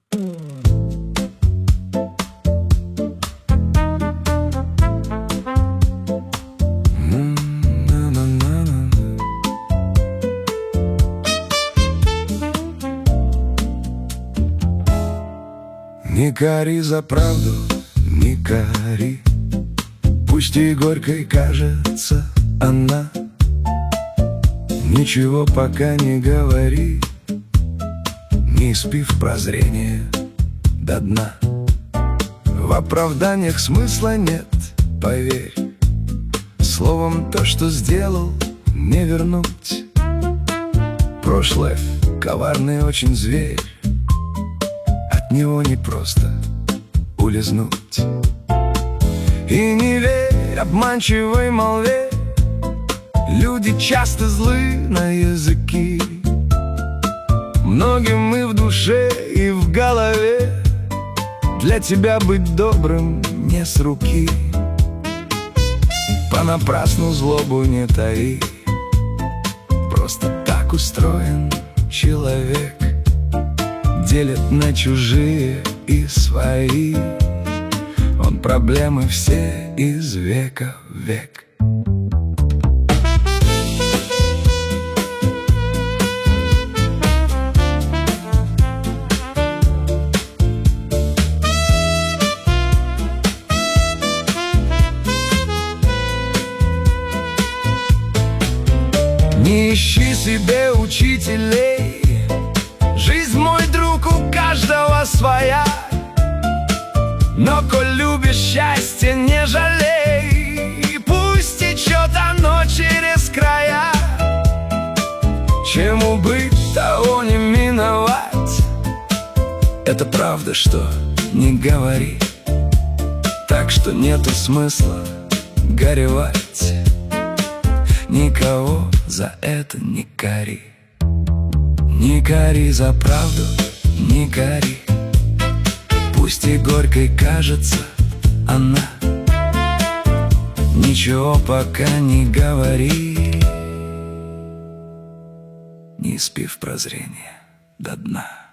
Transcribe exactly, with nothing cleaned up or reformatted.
Не кори за правду, не кори, пусть и горькой кажется она. Ничего пока не говори, не испив прозрение до дна. В оправданиях смысла нет, поверь. Словом, то, что сделал, не вернуть. Прошлое — коварный очень зверь, от него не просто улизнуть. И не верь обманчивой молве, люди часто злы на языки. Многим мы в душе и в голове, для тебя быть добрым не с руки. Понапрасну злобу не таи, просто так устроен человек. Делит на чужие и свои, он проблемы все из века в век. Не ищи себе учителей, жизнь, мой друг, у каждого своя. Но коль любишь счастье, не жалей, пусть течет оно через края. Чему быть, того не миновать. Это правда, что не говори, так что нету смысла горевать. Никого за это не кори, не кори за правду, не кори, пусть и горькой кажется она. Ничего пока не говори, не испив прозрения до дна.